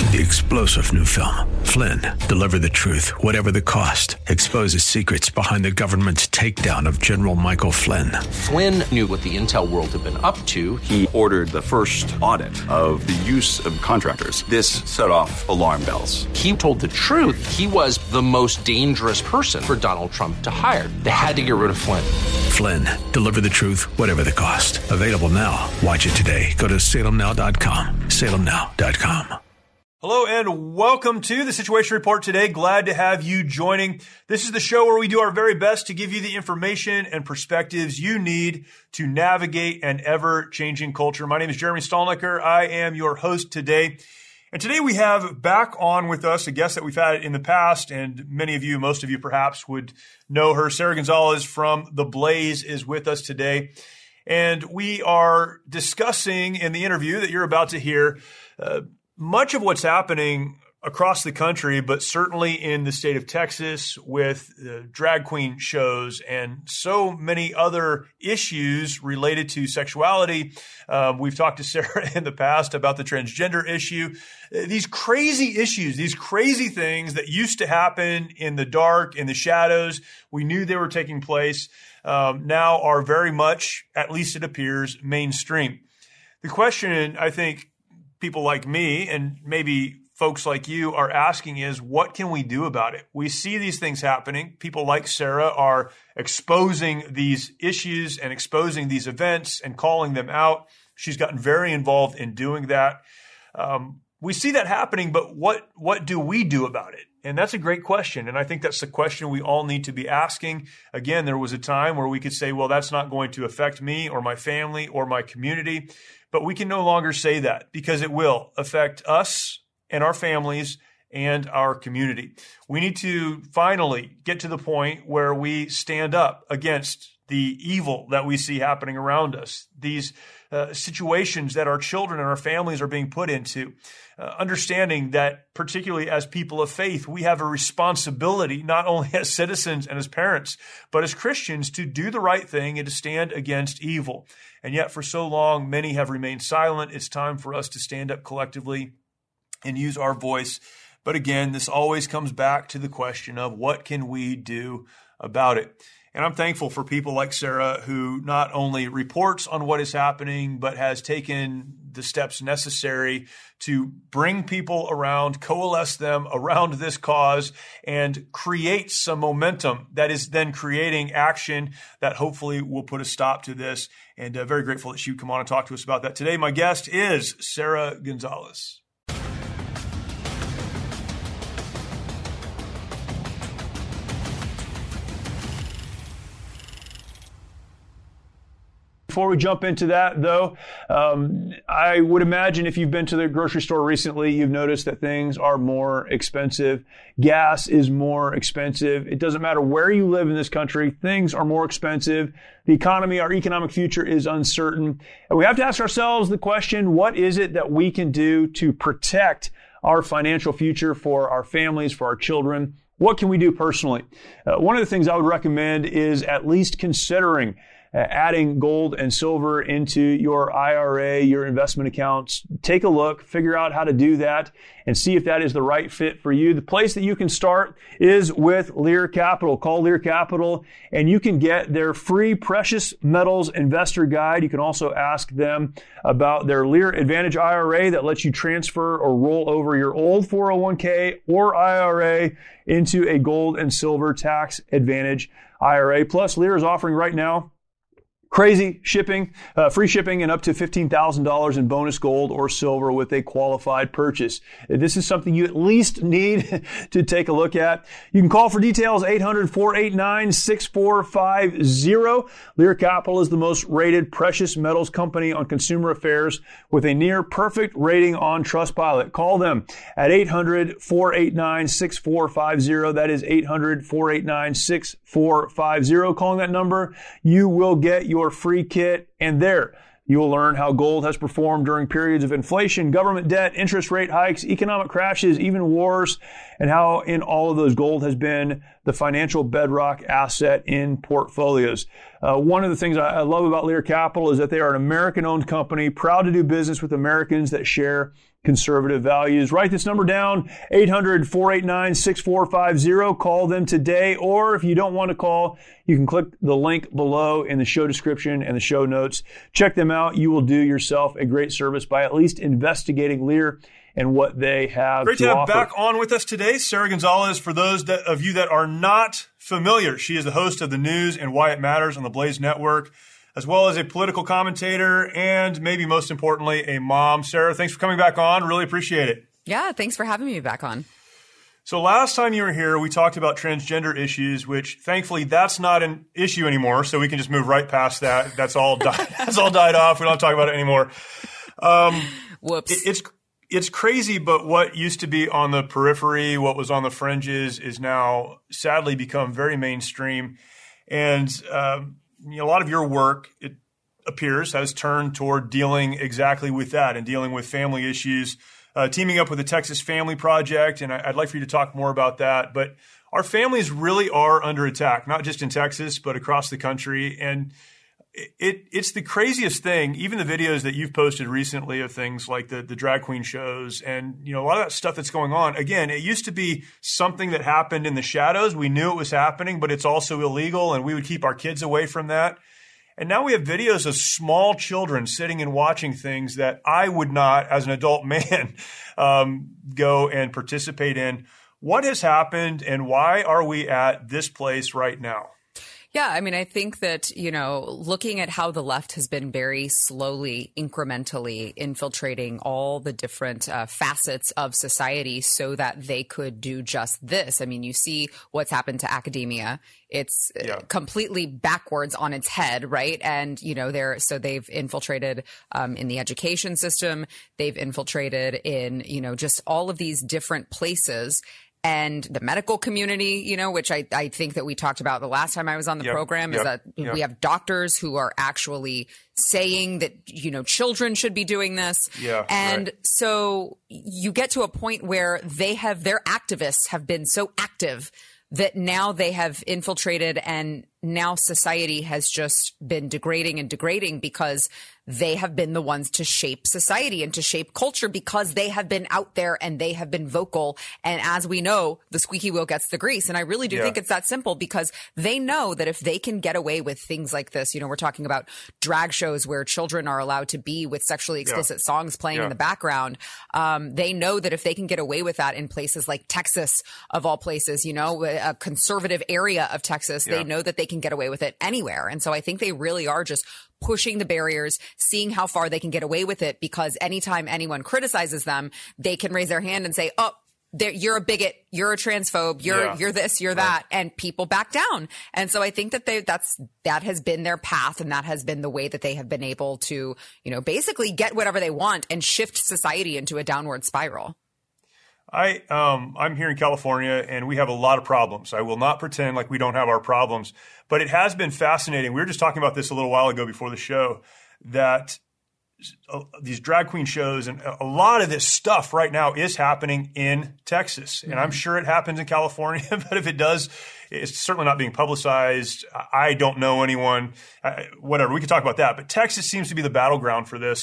The explosive new film, Flynn, deliver the truth, whatever the cost, exposes secrets behind the government's takedown of General Michael Flynn. Flynn knew what the intel world had been up to. He ordered the first audit of the use of contractors. This set off alarm bells. He told the truth. He was the most dangerous person for Donald Trump to hire. They had to get rid of Flynn. Flynn, deliver the truth, whatever the cost. Available now. Watch it today. Go to salemnow.com. salemnow.com. Hello and welcome to the Situation Report today. Glad to have you joining. This is the show where we do our very best to give you the information and perspectives you need to navigate an ever-changing culture. My name is Jeremy Stalnecker. I am your host today. And today we have back on with us a guest that we've had in the past, and many of you, most of you perhaps would know her. Sara Gonzales from The Blaze is with us today. And we are discussing in the interview that you're about to hear much of what's happening across the country, but certainly in the state of Texas with drag queen shows and so many other issues related to sexuality. We've talked to Sara in the past about the transgender issue. These crazy issues, these crazy things that used to happen in the dark, in the shadows, we knew they were taking place, now are very much, at least it appears, mainstream. The question, I think, people like me and maybe folks like you are asking is, what can we do about it? We see these things happening. People like Sara are exposing these issues and exposing these events and calling them out. She's gotten very involved in doing that. We see that happening, but what do we do about it? And that's a great question. And I think that's the question we all need to be asking. Again, there was a time where we could say, well, that's not going to affect me or my family or my community. But we can no longer say that because it will affect us and our families and our community. We need to finally get to the point where we stand up against the evil that we see happening around us, these situations that our children and our families are being put into, understanding that particularly as people of faith, we have a responsibility, not only as citizens and as parents, but as Christians to do the right thing and to stand against evil. And yet for so long, many have remained silent. It's time for us to stand up collectively and use our voice. But again, this always comes back to the question of what can we do about it? And I'm thankful for people like Sara who not only reports on what is happening, but has taken the steps necessary to bring people around, coalesce them around this cause, and create some momentum that is then creating action that hopefully will put a stop to this. And very grateful that she would come on and talk to us about that today. My guest is Sara Gonzales. Before we jump into that, though, I would imagine if you've been to the grocery store recently, you've noticed that things are more expensive. Gas is more expensive. It doesn't matter where you live in this country, things are more expensive. The economy, our economic future is uncertain. And we have to ask ourselves the question, what is it that we can do to protect our financial future for our families, for our children? What can we do personally? One of the things I would recommend is at least considering adding gold and silver into your IRA, your investment accounts. Take a look, figure out how to do that, and see if that is the right fit for you. The place that you can start is with Lear Capital. Call Lear Capital, and you can get their free precious metals investor guide. You can also ask them about their Lear Advantage IRA that lets you transfer or roll over your old 401k or IRA into a gold and silver tax advantage IRA. Plus, Lear is offering right now crazy shipping, free shipping, and up to $15,000 in bonus gold or silver with a qualified purchase. This is something you at least need to take a look at. You can call for details 800-489-6450. Lear Capital is the most rated precious metals company on Consumer Affairs with a near perfect rating on Trustpilot. Call them at 800-489-6450. That is 800-489-6450. Calling that number, you will get your free kit, and there you will learn how gold has performed during periods of inflation, government debt, interest rate hikes, economic crashes, even wars, and how in all of those gold has been the financial bedrock asset in portfolios. One of the things I love about Lear Capital is that they are an American-owned company, proud to do business with Americans that share conservative values. Write this number down, 800-489-6450. Call them today, or if you don't want to call, you can click the link below in the show description and the show notes. Check them out. You will do yourself a great service by at least investigating Lear and what they have Great to have offer. back on with us today, Sara Gonzales. For those of you that are not familiar, she is the host of the news and Why It Matters on the Blaze Network, as well as a political commentator and maybe most importantly, a mom. Sara, thanks for coming back on. Really appreciate it. Yeah, thanks for having me back on. So last time you were here, we talked about transgender issues, which thankfully that's not an issue anymore. So we can just move right past that. That's all died off. We don't talk about it anymore. Whoops. It's crazy, but what used to be on the periphery, what was on the fringes, is now sadly become very mainstream. And a lot of your work, it appears, has turned toward dealing exactly with that and dealing with family issues, teaming up with the Texas Family Project. And I'd like for you to talk more about that. But our families really are under attack, not just in Texas, but across the country. And it's the craziest thing, even the videos that you've posted recently of things like the drag queen shows and, a lot of that stuff that's going on. Again, it used to be something that happened in the shadows. We knew it was happening, but it's also illegal, and we would keep our kids away from that. And now we have videos of small children sitting and watching things that I would not, as an adult man, go and participate in. What has happened, and why are we at this place right now? Yeah, I mean, I think that, looking at how the left has been very slowly, incrementally infiltrating all the different facets of society so that they could do just this. I mean, you see what's happened to academia. It's completely backwards on its head, right? And, they've infiltrated in the education system. They've infiltrated in, just all of these different places. And the medical community, which I think that we talked about the last time I was on the program, is that we have doctors who are actually saying that, children should be doing this. Yeah, and so you get to a point where their activists have been so active that now they have infiltrated, and now society has just been degrading because they have been the ones to shape society and to shape culture, because they have been out there and they have been vocal. And as we know, the squeaky wheel gets the grease. And I really do think it's that simple, because they know that if they can get away with things like this, we're talking about drag shows where children are allowed to be with sexually explicit songs playing in the background. They know that if they can get away with that in places like Texas, of all places, a conservative area of Texas, they know that they can get away with it anywhere. And so I think they really are just pushing the barriers, seeing how far they can get away with it, because anytime anyone criticizes them, they can raise their hand and say, oh, you're a bigot, you're a transphobe, you're this, you're that, and people back down. And so I think that that has been their path, and that has been the way that they have been able to, basically get whatever they want and shift society into a downward spiral. I'm here in California, and we have a lot of problems. I will not pretend like we don't have our problems, but it has been fascinating. We were just talking about this a little while ago before the show, that these drag queen shows and a lot of this stuff right now is happening in Texas. And I'm sure it happens in California, but if it does, it's certainly not being publicized. I don't know anyone, whatever. We could talk about that. But Texas seems to be the battleground for this.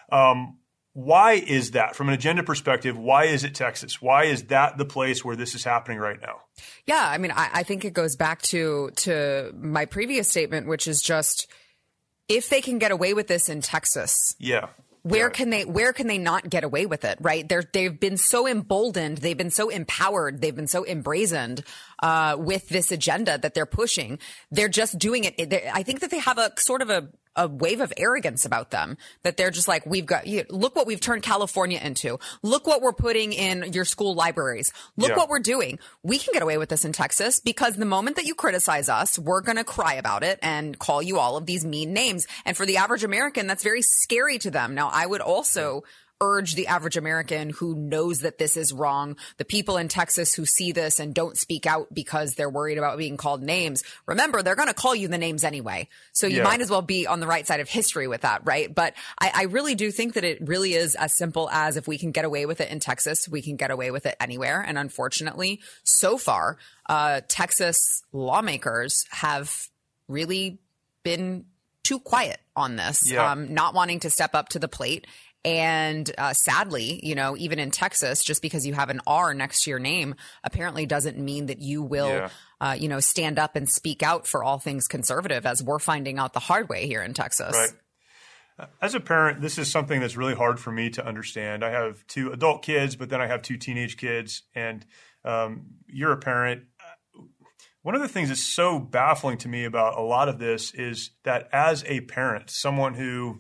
Why is that? From an agenda perspective, why is it Texas? Why is that the place where this is happening right now? Yeah, I mean, I think it goes back to my previous statement, which is just, if they can get away with this in Texas, where can they not get away with it, right? They've been so emboldened, they've been so empowered, they've been so embrazened with this agenda that they're pushing. They're just doing it. I think that they have a sort of a wave of arrogance about them, that they're just like, look what we've turned California into. Look what we're putting in your school libraries. Look what we're doing. We can get away with this in Texas, because the moment that you criticize us, we're going to cry about it and call you all of these mean names. And for the average American, that's very scary to them. Now, I would also urge the average American who knows that this is wrong, the people in Texas who see this and don't speak out because they're worried about being called names, remember, they're going to call you the names anyway. So you might as well be on the right side of history with that, right? But I really do think that it really is as simple as, if we can get away with it in Texas, we can get away with it anywhere. And unfortunately, so far, Texas lawmakers have really been too quiet on this, not wanting to step up to the plate. And sadly, even in Texas, just because you have an R next to your name apparently doesn't mean that you will, stand up and speak out for all things conservative, as we're finding out the hard way here in Texas. Right. As a parent, this is something that's really hard for me to understand. I have 2 adult kids, but then I have 2 teenage kids, and you're a parent. One of the things that's so baffling to me about a lot of this is that as a parent, someone who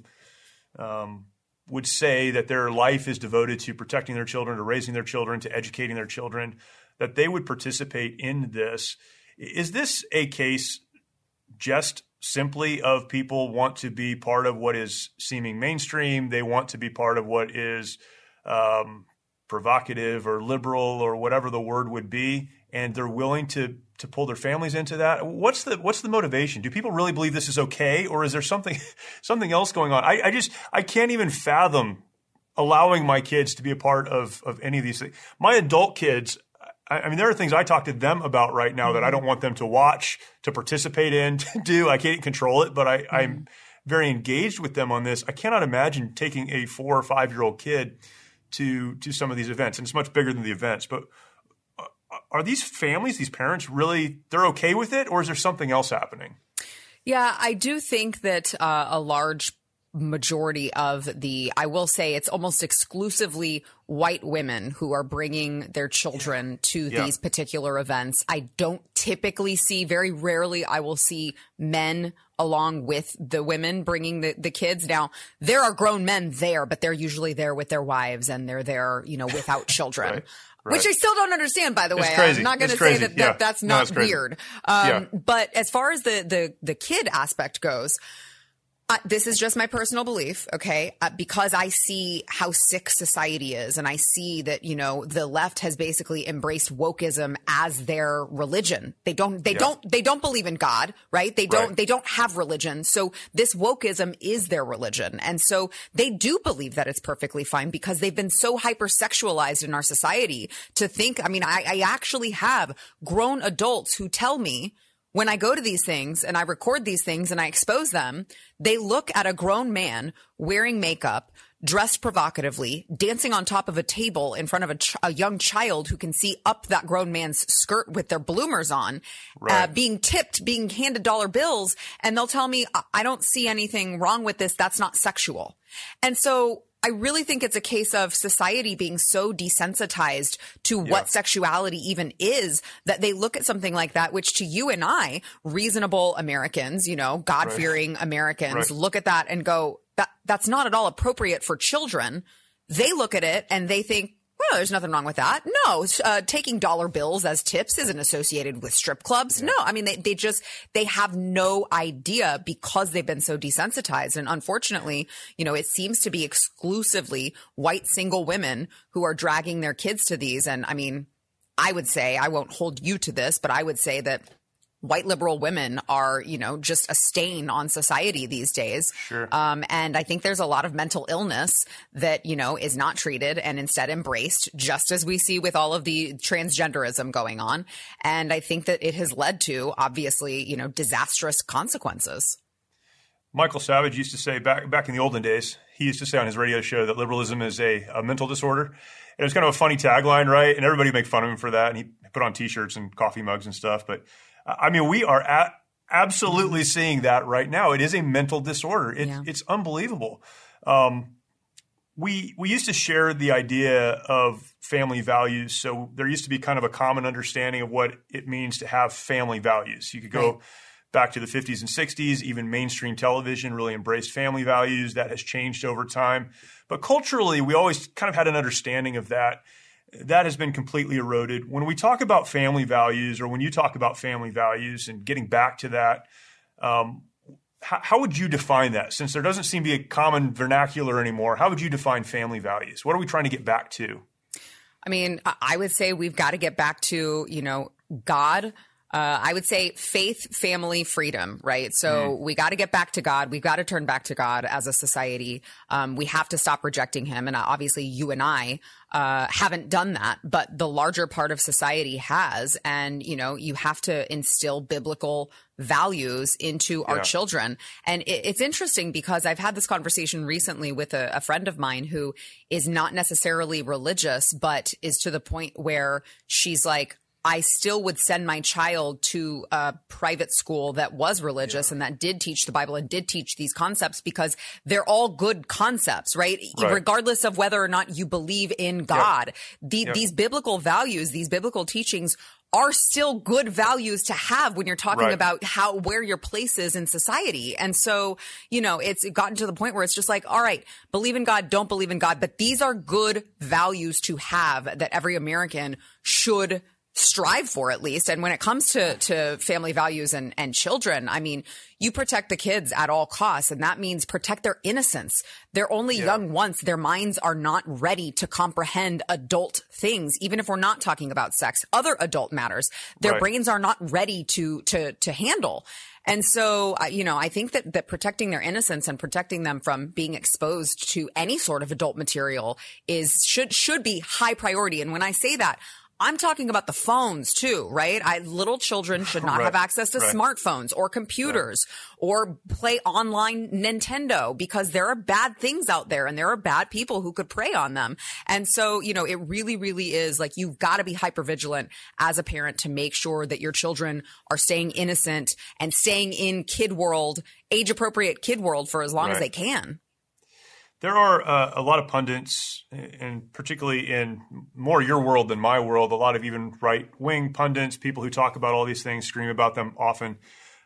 would say that their life is devoted to protecting their children, to raising their children, to educating their children, that they would participate in this. Is this a case just simply of people want to be part of what is seeming mainstream? They want to be part of what is provocative or liberal or whatever the word would be, and they're willing to pull their families into that? What's the motivation? Do people really believe this is okay, or is there something else going on? I can't even fathom allowing my kids to be a part of any of these things. My adult kids, I mean, there are things I talk to them about right now that I don't want them to watch, to participate in, to do. I can't control it, but I'm very engaged with them on this. I cannot imagine taking a 4 or 5-year-old kid to some of these events, and it's much bigger than the events. But are these families, these parents, really, they're okay with it, or is there something else happening? Yeah, I do think that a large majority of I will say it's almost exclusively white women who are bringing their children to these particular events. I don't typically see, very rarely I will see men along with the women bringing the kids. Now, there are grown men there, but they're usually there with their wives, and they're there, without children. Right. Which I still don't understand, by the way. I'm not going to say that that's not weird. But as far as the kid aspect goes, this is just my personal belief, okay? Because I see how sick society is, and I see that, the left has basically embraced wokeism as their religion. They don't believe in God, right? They don't have religion. So this wokeism is their religion. And so they do believe that it's perfectly fine because they've been so hypersexualized in our society to think, I actually have grown adults who tell me, when I go to these things and I record these things and I expose them, they look at a grown man wearing makeup, dressed provocatively, dancing on top of a table in front of a young child who can see up that grown man's skirt with their bloomers on, being tipped, being handed dollar bills, and they'll tell me, I don't see anything wrong with this. That's not sexual. And so I really think it's a case of society being so desensitized to what sexuality even is that they look at something like that, which to you and I, reasonable Americans, God-fearing Americans, look at that and go, that's not at all appropriate for children. They look at it and they think, well, there's nothing wrong with that. No, taking dollar bills as tips isn't associated with strip clubs. No, they have no idea because they've been so desensitized. And unfortunately, it seems to be exclusively white single women who are dragging their kids to these. And I would say, I won't hold you to this, but I would say that white liberal women are, just a stain on society these days. Sure. And I think there's a lot of mental illness that, is not treated and instead embraced, just as we see with all of the transgenderism going on. And I think that it has led to, obviously, disastrous consequences. Michael Savage used to say back in the olden days, he used to say on his radio show that liberalism is a mental disorder. And it was kind of a funny tagline, right? And everybody make fun of him for that. And he put on T-shirts and coffee mugs and stuff. But we are absolutely seeing that right now. It is a mental disorder. It's unbelievable. We used to share the idea of family values. So there used to be kind of a common understanding of what it means to have family values. You could go back to the 50s and 60s. Even mainstream television really embraced family values. That has changed over time. But culturally, we always kind of had an understanding of that. That has been completely eroded. When we talk about family values, or when you talk about family values and getting back to that, how would you define that? Since there doesn't seem to be a common vernacular anymore, how would you define family values? What are we trying to get back to? I would say we've got to get back to, God I would say faith, family, freedom, right? So we got to get back to God. We've got to turn back to God as a society. We have to stop rejecting him. And obviously you and I haven't done that, but the larger part of society has. And, you know, you have to instill biblical values into our children. And it's interesting because I've had this conversation recently with a friend of mine who is not necessarily religious, but is to the point where she's like, I still would send my child to a private school that was religious and that did teach the Bible and did teach these concepts because they're all good concepts, right? Regardless of whether or not you believe in God. These biblical values, these biblical teachings are still good values to have when you're talking about where your place is in society. And so, you know, it's gotten to the point where it's just like, all right, believe in God, don't believe in God, but these are good values to have that every American should strive for, at least. And when it comes to family values and children, I mean, you protect the kids at all costs, and that means protect their innocence. They're only young once. Their minds are not ready to comprehend adult things, even if we're not talking about sex, other adult matters. Their brains are not ready to handle. And so, you know, I think that protecting their innocence and protecting them from being exposed to any sort of adult material should be high priority. And when I say that, I'm talking about the phones too, right? Little children should not have access to smartphones or computers or play online Nintendo because there are bad things out there and there are bad people who could prey on them. And so, you know, it really, really is like you've got to be hypervigilant as a parent to make sure that your children are staying innocent and staying in kid world, age appropriate kid world for as long as they can. There are a lot of pundits, and particularly in more your world than my world, a lot of even right-wing pundits, people who talk about all these things, scream about them often.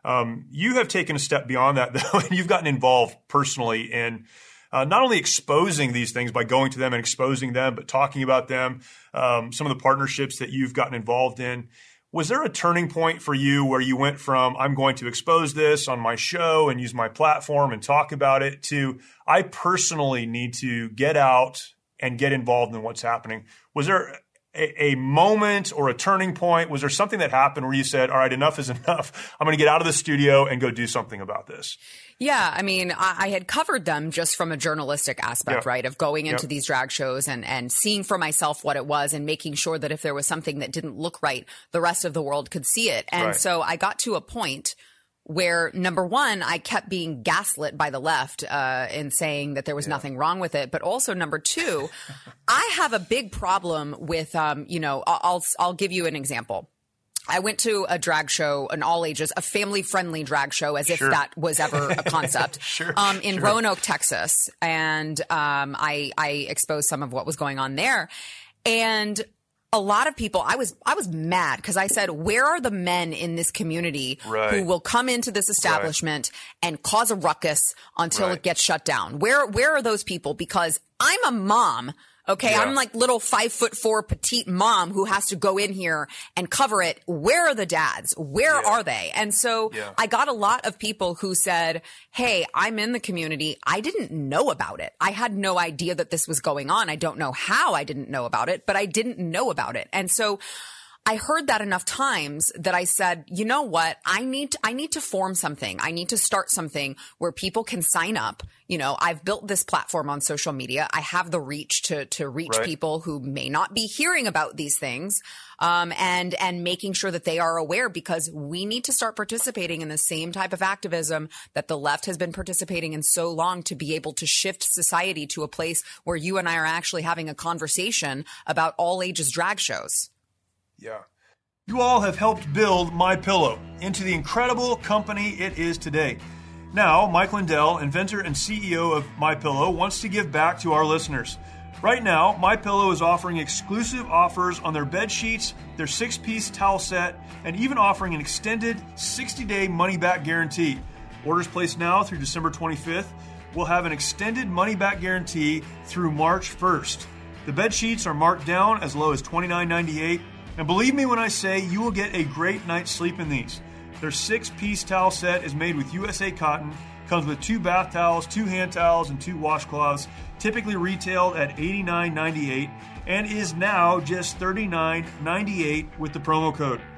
You have taken a step beyond that, though, and you've gotten involved personally in not only exposing these things by going to them and exposing them, but talking about them, some of the partnerships that you've gotten involved in. Was there a turning point for you where you went from, I'm going to expose this on my show and use my platform and talk about it, to I personally need to get out and get involved in what's happening? Was there a moment or a turning point? Was there something that happened where you said, all right, enough is enough. I'm going to get out of the studio and go do something about this? Yeah, I mean, I had covered them just from a journalistic aspect, right, of going into these drag shows and seeing for myself what it was and making sure that if there was something that didn't look right, the rest of the world could see it. And so I got to a point where, number one, I kept being gaslit by the left in saying that there was nothing wrong with it. But also, number two, I have a big problem with, you know, I'll give you an example. I went to a drag show, an all ages, a family friendly drag show, as if that was ever a concept, in Roanoke, Texas. And I exposed some of what was going on there. And a lot of people, I was mad because I said, where are the men in this community who will come into this establishment and cause a ruckus until it gets shut down? Where are those people? Because I'm a mom. Okay. I'm like little 5'4" petite mom who has to go in here and cover it. Where are the dads? Where are they? And so I got a lot of people who said, hey, I'm in the community. I didn't know about it. I had no idea that this was going on. I don't know how I didn't know about it, but I didn't know about it. And so I heard that enough times that I said, you know what? I need to form something. I need to start something where people can sign up. You know, I've built this platform on social media. I have the reach to reach people who may not be hearing about these things, and making sure that they are aware, because we need to start participating in the same type of activism that the left has been participating in so long, to be able to shift society to a place where you and I are actually having a conversation about all ages drag shows. Yeah. You all have helped build MyPillow into the incredible company it is today. Now, Mike Lindell, inventor and CEO of MyPillow, wants to give back to our listeners. Right now, MyPillow is offering exclusive offers on their bed sheets, their 6-piece towel set, and even offering an extended 60-day money-back guarantee. Orders placed now through December 25th will have an extended money-back guarantee through March 1st. The bed sheets are marked down as low as $29.98. And believe me when I say you will get a great night's sleep in these. Their 6-piece towel set is made with USA cotton, comes with 2 bath towels, 2 hand towels, and 2 washcloths, typically retailed at $89.98, and is now just $39.98 with the promo code.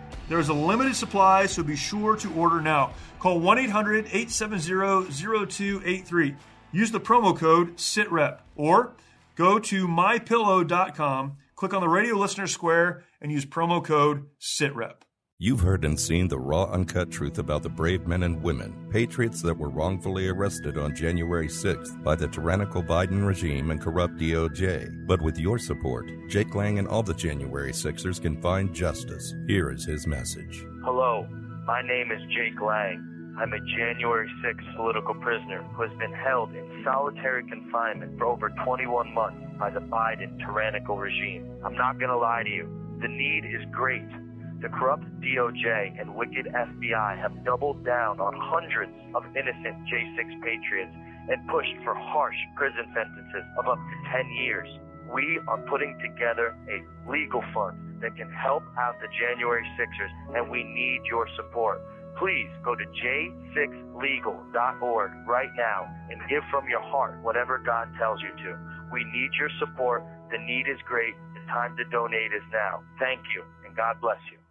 There is a limited supply, so be sure to order now. Call 1-800-870-0283. Use the promo code SITREP or go to mypillow.com, click on the radio listener square, and use promo code SITREP. You've heard and seen the raw, uncut truth about the brave men and women, patriots that were wrongfully arrested on January 6th by the tyrannical Biden regime and corrupt DOJ. But with your support, Jake Lang and all the January 6ers can find justice. Here is his message. Hello, my name is Jake Lang. I'm a January 6th political prisoner who has been held in solitary confinement for over 21 months by the Biden tyrannical regime. I'm not going to lie to you. The need is great. The corrupt DOJ and wicked FBI have doubled down on hundreds of innocent J6 patriots and pushed for harsh prison sentences of up to 10 years. We are putting together a legal fund that can help out the January 6ers, and we need your support. Please go to j6legal.org right now and give from your heart whatever God tells you to. We need your support. The need is great. The time to donate is now. Thank you, and God bless you.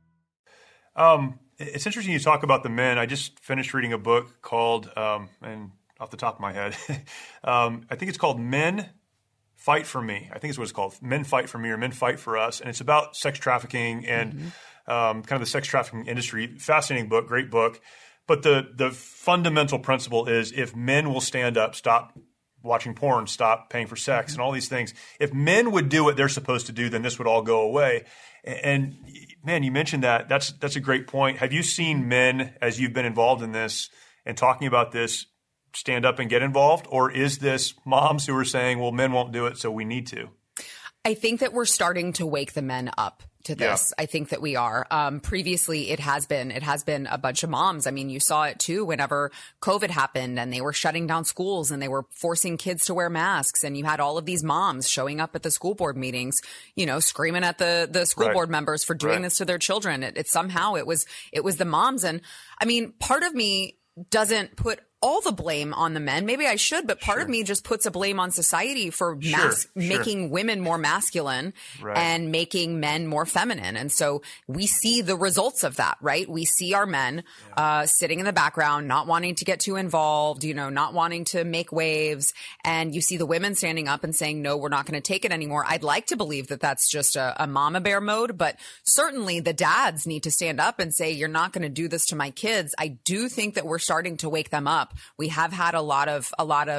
It's interesting you talk about the men. I just finished reading a book called, and off the top of my head, I think it's called Men Fight for Me. I think it's what it's called. Men Fight for Me or Men Fight for Us. And it's about sex trafficking and kind of the sex trafficking industry. Fascinating book, great book. But the fundamental principle is if men will stand up, stop watching porn, stop paying for sex and all these things. If men would do what they're supposed to do, then this would all go away. And man, you mentioned that. That's a great point. Have you seen men, as you've been involved in this and talking about this, stand up and get involved? Or is this moms who are saying, well, men won't do it, so we need to? I think that we're starting to wake the men up to this. Yeah. I think that we are. Previously, it has been a bunch of moms. I mean, you saw it too whenever COVID happened and they were shutting down schools and they were forcing kids to wear masks. And you had all of these moms showing up at the school board meetings, you know, screaming at the school board members for doing this to their children. It somehow it was the moms. And I mean, part of me doesn't put all the blame on the men. Maybe I should, but part of me just puts a blame on society for making women more masculine and making men more feminine. And so we see the results of that, right? We see our men sitting in the background, not wanting to get too involved, you know, not wanting to make waves. And you see the women standing up and saying, no, we're not going to take it anymore. I'd like to believe that that's just a mama bear mode, but certainly the dads need to stand up and say, you're not going to do this to my kids. I do think that we're starting to wake them up. We have had a lot of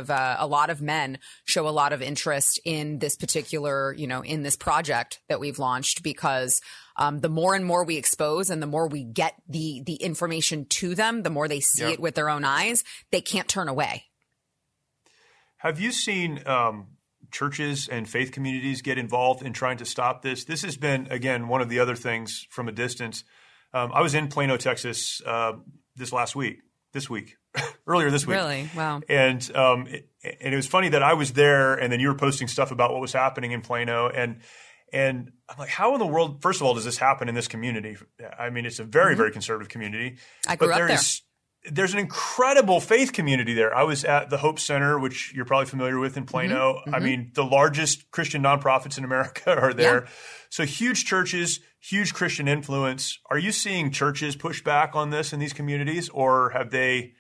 men show a lot of interest in this particular, you know, in this project that we've launched because the more and more we expose and the more we get the information to them, the more they see it with their own eyes, they can't turn away. Have you seen churches and faith communities get involved in trying to stop this? This has been, again, one of the other things from a distance. I was in Plano, Texas this week. Earlier this week. Really? Wow. And it was funny that I was there and then you were posting stuff about what was happening in Plano. And I'm like, how in the world, first of all, does this happen in this community? I mean, it's a very, very conservative community. I grew up there. There's an incredible faith community there. I was at the Hope Center, which you're probably familiar with in Plano. I mean, the largest Christian nonprofits in America are there. Yeah. So huge churches, huge Christian influence. Are you seeing churches push back on this in these communities, or have they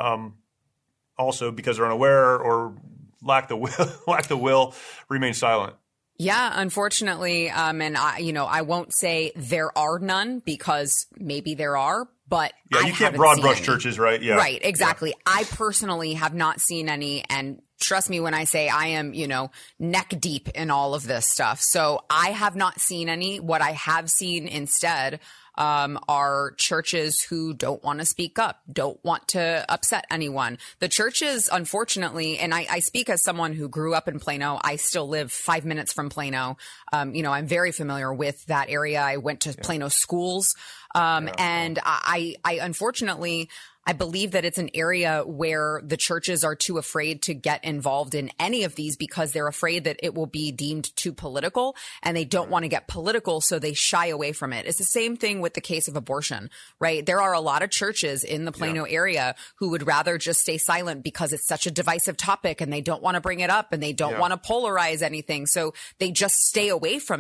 also, because they're unaware or lack the will, remain silent? Yeah, unfortunately, and I won't say there are none because maybe there are, but you can't broad brush churches, right? Yeah, right, exactly. Yeah. I personally have not seen any, and trust me when I say I am, neck deep in all of this stuff. So I have not seen any. What I have seen instead are churches who don't want to speak up, don't want to upset anyone. The churches, unfortunately, and I speak as someone who grew up in Plano. I still live 5 minutes from Plano. I'm very familiar with that area. I went to Plano schools. And I unfortunately, I believe that it's an area where the churches are too afraid to get involved in any of these because they're afraid that it will be deemed too political and they don't want to get political. So they shy away from it. It's the same thing with the case of abortion, right? There are a lot of churches in the Plano area who would rather just stay silent because it's such a divisive topic and they don't want to bring it up and they don't want to polarize anything. So they just stay away from it,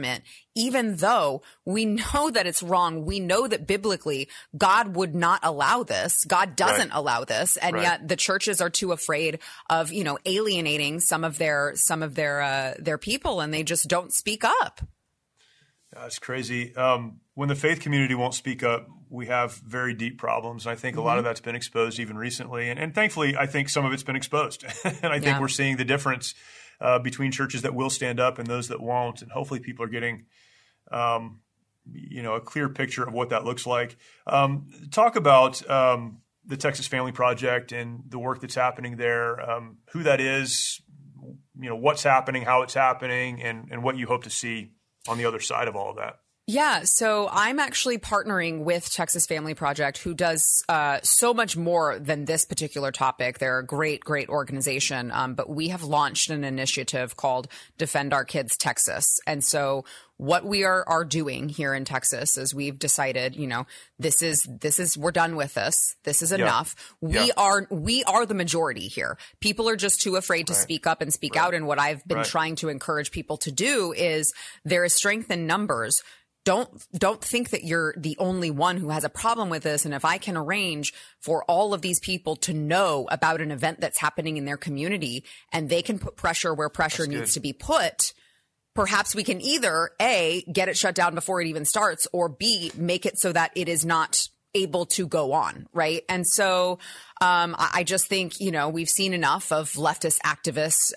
even though we know that it's wrong. We know that biblically God would not allow this. God doesn't allow this. And yet the churches are too afraid of, alienating some of their people, and they just don't speak up. That's crazy. When the faith community won't speak up, we have very deep problems. I think a lot of that's been exposed even recently. And thankfully, I think some of it's been exposed. And I think we're seeing the difference between churches that will stand up and those that won't. And hopefully people are getting, a clear picture of what that looks like. Talk about the Texas Family Project and the work that's happening there, who that is, what's happening, how it's happening, and what you hope to see on the other side of all of that. Yeah, so I'm actually partnering with Texas Family Project, who does so much more than this particular topic. They're a great, great organization, but we have launched an initiative called Defend Our Kids Texas. And so what we are doing here in Texas is we've decided, this is we're done with this. This is enough. We are the majority here. People are just too afraid to speak up and speak out. And what I've been trying to encourage people to do is there is strength in numbers. Don't think that you're the only one who has a problem with this. And if I can arrange for all of these people to know about an event that's happening in their community and they can put pressure where pressure needs to be put, perhaps we can either A, get it shut down before it even starts, or B, make it so that it is not able to go on. Right. And so I just think, we've seen enough of leftist activists,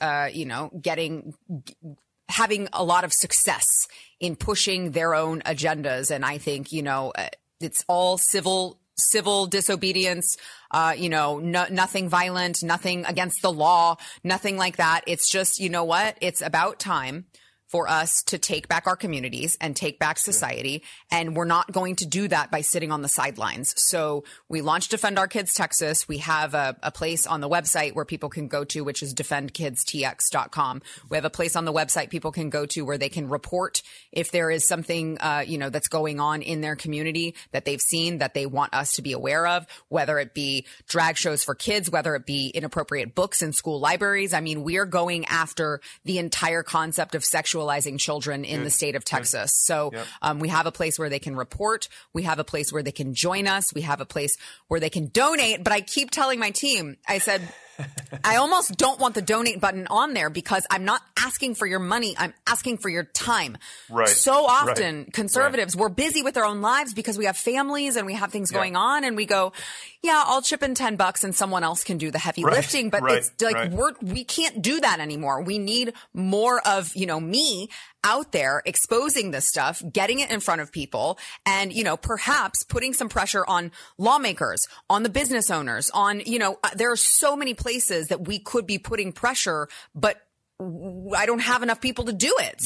having a lot of success in pushing their own agendas. And I think, it's all civil disobedience, nothing violent, nothing against the law, nothing like that. It's just, it's about time for us to take back our communities and take back society. And we're not going to do that by sitting on the sidelines. So we launched Defend Our Kids Texas. We have a place on the website where people can go to, which is defendkidstx.com. We have a place on the website people can go to where they can report if there is something, that's going on in their community that they've seen that they want us to be aware of, whether it be drag shows for kids, whether it be inappropriate books in school libraries. I mean, we are going after the entire concept of sexualizing children in the state of Texas. So we have a place where they can report. We have a place where they can join us. We have a place where they can donate. But I keep telling my team, I said, I almost don't want the donate button on there because I'm not asking for your money. I'm asking for your time. Right. So often conservatives, we're busy with our own lives because we have families and we have things going on, and we go, I'll chip in $10 and someone else can do the heavy lifting. But it's like, we can't do that anymore. We need more of, me out there exposing this stuff, getting it in front of people, and, perhaps putting some pressure on lawmakers, on the business owners, on, there are so many places that we could be putting pressure, but I don't have enough people to do it.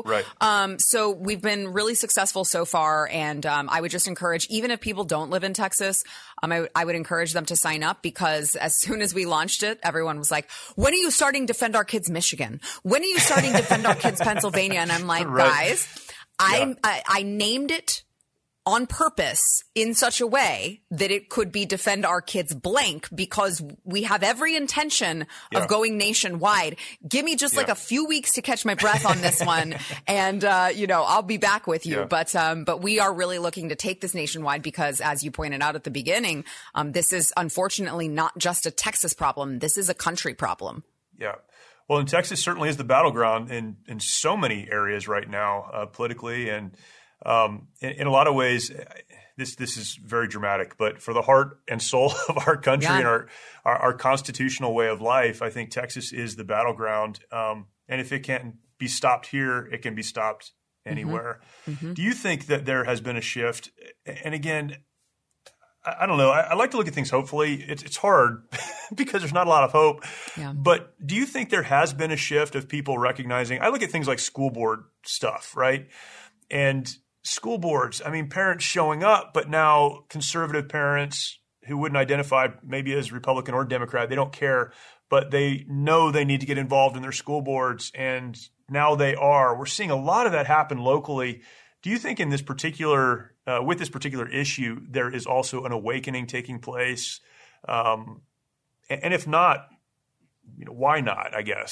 So we've been really successful so far. And I would just encourage, even if people don't live in Texas, I would encourage them to sign up, because as soon as we launched it, everyone was like, when are you starting Defend Our Kids Michigan? When are you starting Defend Our Kids Pennsylvania? And I'm like, guys, I named it on purpose in such a way that it could be Defend Our Kids blank, because we have every intention of going nationwide. Give me just like a few weeks to catch my breath on this one. And, I'll be back with you. But we are really looking to take this nationwide because, as you pointed out at the beginning, this is unfortunately not just a Texas problem. This is a country problem. Yeah. Well, and Texas certainly is the battleground in so many areas right now, politically, and in a lot of ways, this is very dramatic, but for the heart and soul of our country and our constitutional way of life, I think Texas is the battleground. And if it can't be stopped here, it can be stopped anywhere. Mm-hmm. Do you think that there has been a shift? And again, I don't know. I like to look at things hopefully. It's hard because there's not a lot of hope. Yeah. But do you think there has been a shift of people recognizing? I look at things like school board stuff, right? And school boards, parents showing up, but now conservative parents who wouldn't identify maybe as Republican or Democrat, they don't care, but they know they need to get involved in their school boards, and now they are. We're seeing a lot of that happen locally. Do you think in this particular, with this particular issue, there is also an awakening taking place? And if not, why not, I guess?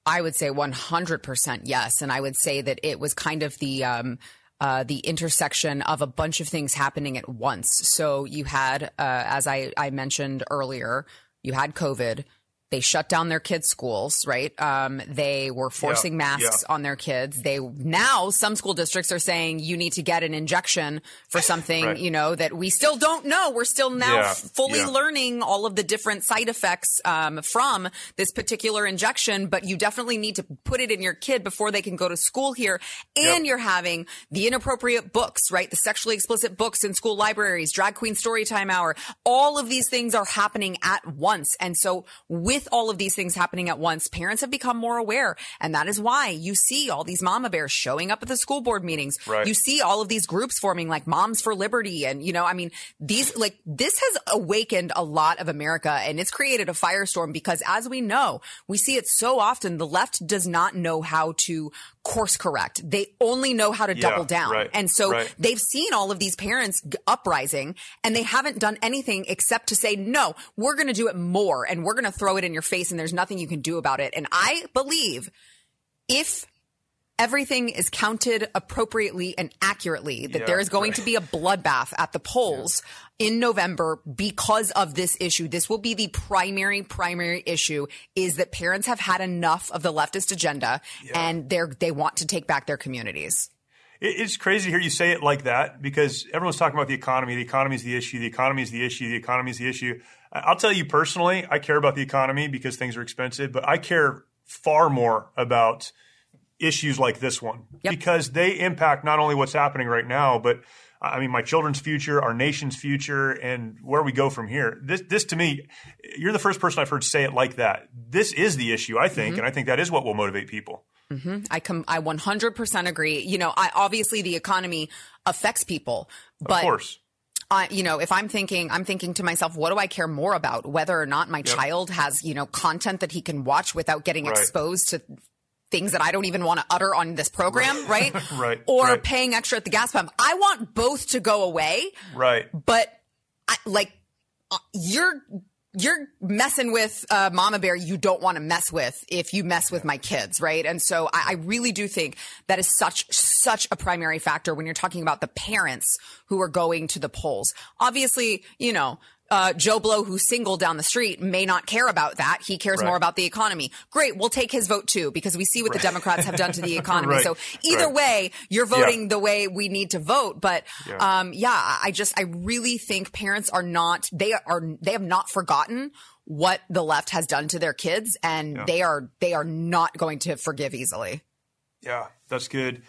I would say 100% yes. And I would say that it was kind of the intersection of a bunch of things happening at once. So you had, as I mentioned earlier, you had COVID. They shut down their kids' schools, right? They were forcing masks on their kids. Now some school districts are saying you need to get an injection for something, you know, that we still don't know. We're still now fully learning all of the different side effects from this particular injection, but you definitely need to put it in your kid before they can go to school here. And you're having the inappropriate books, right? The sexually explicit books in school libraries, drag queen storytime hour. All of these things are happening at once. And so with all of these things happening at once, parents have become more aware. And that is why you see all these mama bears showing up at the school board meetings. Right. You see all of these groups forming like Moms for Liberty. And, you know, I mean, this has awakened a lot of America, and it's created a firestorm because, as we know, we see it so often. The left does not know how to course correct. They only know how to double down. Right. And so they've seen all of these parents uprising, and they haven't done anything except to say, no, we're going to do it more, and we're going to throw it in your face, and there's nothing you can do about it. And I believe if everything is counted appropriately and accurately, that there is going to be a bloodbath at the polls in November because of this issue. This will be the primary issue, is that parents have had enough of the leftist agenda and they want to take back their communities. It's crazy to hear you say it like that, because everyone's talking about the economy. The economy is the issue. The economy is the issue. The economy is the issue. I'll tell you personally, I care about the economy because things are expensive, but I care far more about issues like this one because they impact not only what's happening right now, but I mean, my children's future, our nation's future, and where we go from here. This to me, you're the first person I've heard say it like that. This is the issue, I think, and I think that is what will motivate people. I 100% agree. You know, obviously the economy affects people, but of course. You know, if I'm thinking to myself, what do I care more about? Whether or not my child has, you know, content that he can watch without getting exposed to things that I don't even want to utter on this program, right? Or paying extra at the gas pump. I want both to go away. Right. But you're messing with mama bear you don't want to mess with if you mess with my kids, right? And so I really do think that is such a primary factor when you're talking about the parents who are going to the polls. Obviously, you know, Joe Blow, who's single down the street, may not care about that. He cares more about the economy. Great. We'll take his vote too, because we see what the Democrats have done to the economy. So either way, you're voting the way we need to vote. But, I really think parents they have not forgotten what the left has done to their kids, and they are not going to forgive easily. Yeah, that's good.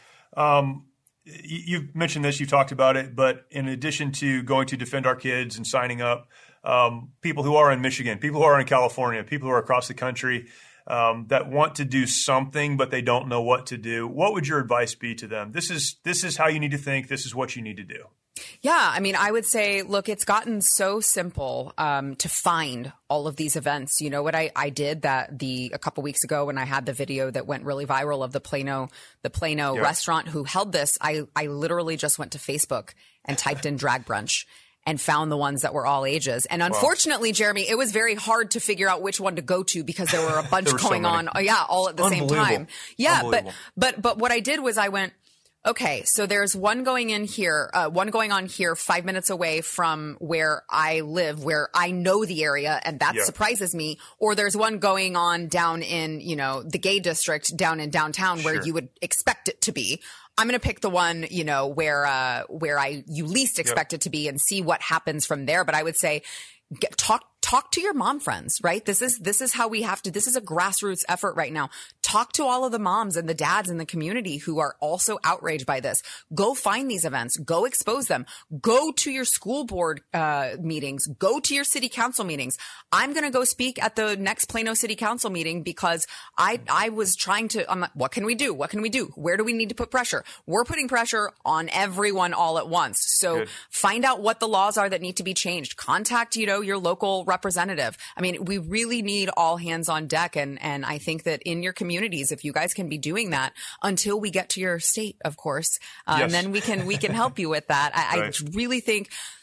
You've mentioned this, you've talked about it, but in addition to going to defend our kids and signing up, people who are in Michigan, people who are in California, people who are across the country that want to do something, but they don't know what to do, what would your advice be to them? This is how you need to think. This is what you need to do. Yeah, I mean, I would say, look, it's gotten so simple to find all of these events. You know what I did a couple weeks ago when I had the video that went really viral of the Plano restaurant who held this. I literally just went to Facebook and typed in drag brunch and found the ones that were all ages. And unfortunately, Jeremy, it was very hard to figure out which one to go to because there were a bunch going on. All at the same time. Yeah, but what I did was I went, okay, so there's one going on here 5 minutes away from where I live, where I know the area, and that surprises me. Or there's one going on down in, you know, the gay district down in downtown where you would expect it to be. I'm going to pick the one, you know, where you least expect it to be and see what happens from there. But I would say talk to your mom friends, right? This is how we have to, this is a grassroots effort right now. Talk to all of the moms and the dads in the community who are also outraged by this. Go find these events, go expose them, go to your school board meetings, go to your city council meetings. I'm going to go speak at the next Plano City Council meeting because I was trying to, I'm like, what can we do? What can we do? Where do we need to put pressure? We're putting pressure on everyone all at once. So find out what the laws are that need to be changed. Contact, you know, your local representative. I mean, we really need all hands on deck. And I think that in your communities, if you guys can be doing that until we get to your state, of course, and then we can help you with that. I really think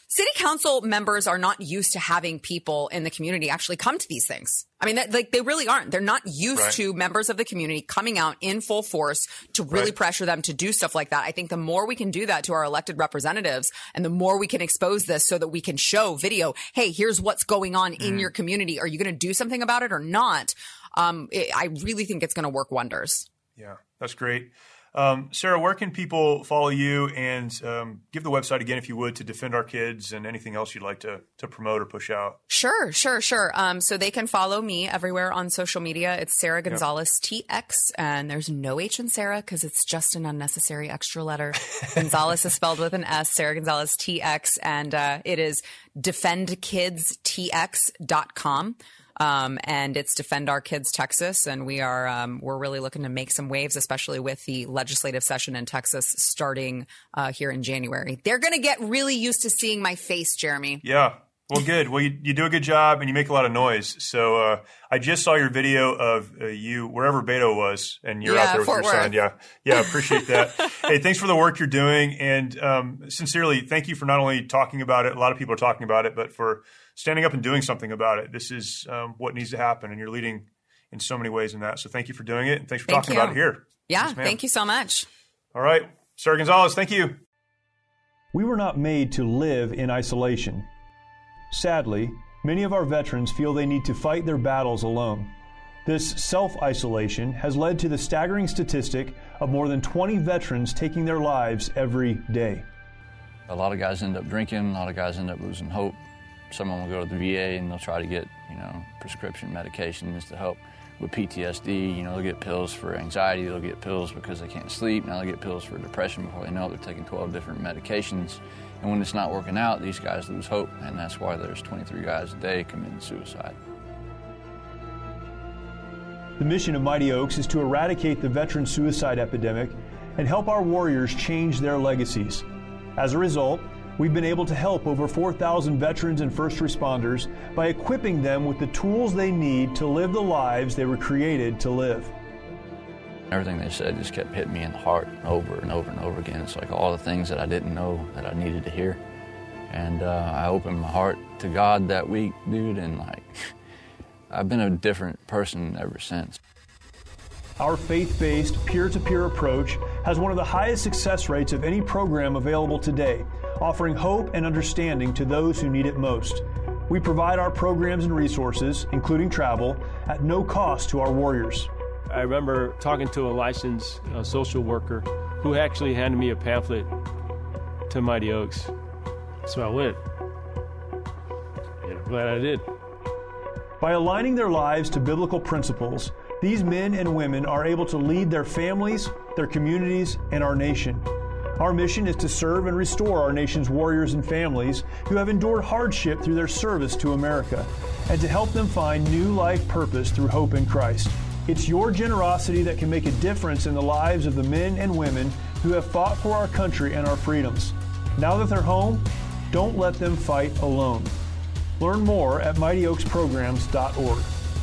City council members are not used to having people in the community actually come to these things. I mean, they really aren't. They're not used to members of the community coming out in full force to really pressure them to do stuff like that. I think the more we can do that to our elected representatives and the more we can expose this so that we can show video, hey, here's what's going on in your community. Are you going to do something about it or not? I really think it's going to work wonders. Yeah, that's great. Sarah, where can people follow you, and give the website again, if you would, to Defend Our Kids and anything else you'd like to promote or push out? Sure. So they can follow me everywhere on social media. It's Sarah Gonzalez TX, and there's no H in Sarah because it's just an unnecessary extra letter. Gonzalez is spelled with an S, Sarah Gonzalez TX, and it is defendkidstx.com. And it's Defend Our Kids Texas. And we're really looking to make some waves, especially with the legislative session in Texas starting here in January. They're going to get really used to seeing my face, Jeremy. Yeah. Well, good. Well, you do a good job and you make a lot of noise. So I just saw your video of you wherever Beto was, and you're out there with Fort your Worth. son. Yeah, appreciate that. Hey, thanks for the work you're doing. And sincerely, thank you for not only talking about it, a lot of people are talking about it, but for standing up and doing something about it. This is what needs to happen, and you're leading in so many ways in that. So thank you for doing it, and thanks for talking about it here. Yeah, yes, thank you so much. All right. Sarah Gonzalez, thank you. We were not made to live in isolation. Sadly, many of our veterans feel they need to fight their battles alone. This self-isolation has led to the staggering statistic of more than 20 veterans taking their lives every day. A lot of guys end up drinking, a lot of guys end up losing hope. Someone will go to the VA and they'll try to get, prescription medications to help with PTSD. They'll get pills for anxiety, they'll get pills because they can't sleep. Now they'll get pills for depression before they know it. They're taking 12 different medications. And when it's not working out, these guys lose hope. And that's why there's 23 guys a day committing suicide. The mission of Mighty Oaks is to eradicate the veteran suicide epidemic and help our warriors change their legacies. As a result, we've been able to help over 4,000 veterans and first responders by equipping them with the tools they need to live the lives they were created to live. Everything they said just kept hitting me in the heart over and over and over again. It's like all the things that I didn't know that I needed to hear. And I opened my heart to God that week, dude, and I've been a different person ever since. Our faith-based, peer-to-peer approach has one of the highest success rates of any program available today, offering hope and understanding to those who need it most. We provide our programs and resources, including travel, at no cost to our warriors. I remember talking to a licensed social worker who actually handed me a pamphlet to Mighty Oaks. So I went. And I'm glad I did. By aligning their lives to biblical principles, these men and women are able to lead their families, their communities, and our nation. Our mission is to serve and restore our nation's warriors and families who have endured hardship through their service to America, and to help them find new life purpose through hope in Christ. It's your generosity that can make a difference in the lives of the men and women who have fought for our country and our freedoms. Now that they're home, don't let them fight alone. Learn more at mightyoaksprograms.org.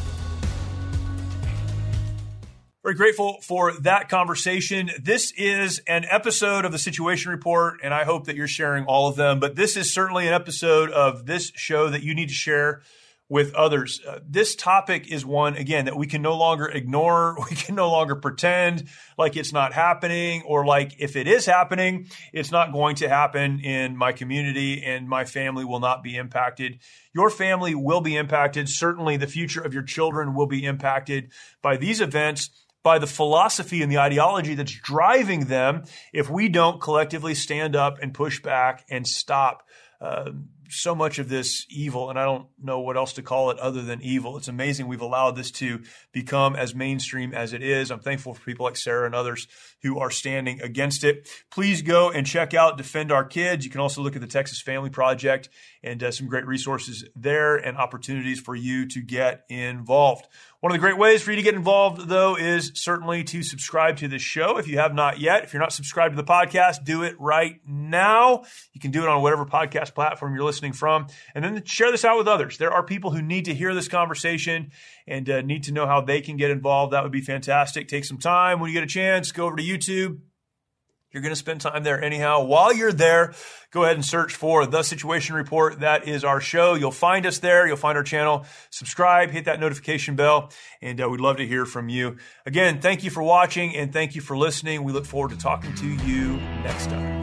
Very grateful for that conversation. This is an episode of the Situation Report, and I hope that you're sharing all of them. But this is certainly an episode of this show that you need to share with others. This topic is one, again, that we can no longer ignore. We can no longer pretend like it's not happening, or like if it is happening, it's not going to happen in my community and my family will not be impacted. Your family will be impacted. Certainly the future of your children will be impacted by these events, by the philosophy and the ideology that's driving them, if we don't collectively stand up and push back and stop so much of this evil. And I don't know what else to call it other than evil. It's amazing we've allowed this to become as mainstream as it is. I'm thankful for people like Sarah and others who are standing against it. Please go and check out Defend Our Kids. You can also look at the Texas Family Project and some great resources there and opportunities for you to get involved. One of the great ways for you to get involved, though, is certainly to subscribe to this show. If you have not yet, if you're not subscribed to the podcast, do it right now. You can do it on whatever podcast platform you're listening from. And then share this out with others. There are people who need to hear this conversation and need to know how they can get involved. That would be fantastic. Take some time when you get a chance. Go over to YouTube. You're going to spend time there anyhow. While you're there, go ahead and search for The Situation Report. That is our show. You'll find us there. You'll find our channel. Subscribe, hit that notification bell, and we'd love to hear from you. Again, thank you for watching and thank you for listening. We look forward to talking to you next time.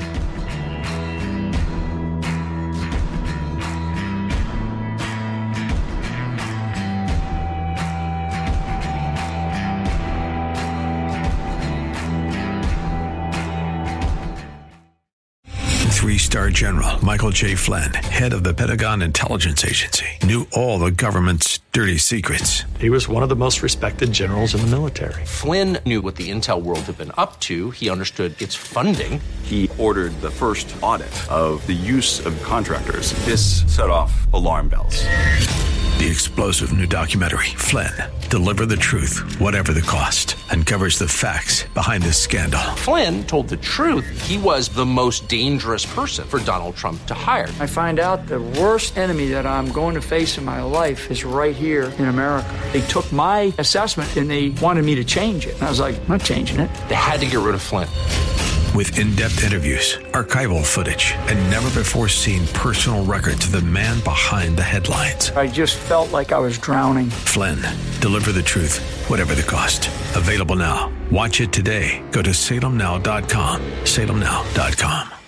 Three-star General Michael J. Flynn, head of the Pentagon Intelligence Agency, knew all the government's dirty secrets. He was one of the most respected generals in the military. Flynn knew what the intel world had been up to. He understood its funding. He ordered the first audit of the use of contractors. This set off alarm bells. The explosive new documentary, Flynn, Deliver the Truth, Whatever the Cost, uncovers the facts behind this scandal. Flynn told the truth. He was the most dangerous person for Donald Trump to hire. I find out the worst enemy that I'm going to face in my life is right here in America. They took my assessment and they wanted me to change it. And I was like, I'm not changing it. They had to get rid of Flynn. With in-depth interviews, archival footage, and never-before-seen personal records of the man behind the headlines. I just felt like I was drowning. Flynn, Deliver the Truth, Whatever the Cost. Available now. Watch it today. Go to salemnow.com. salemnow.com.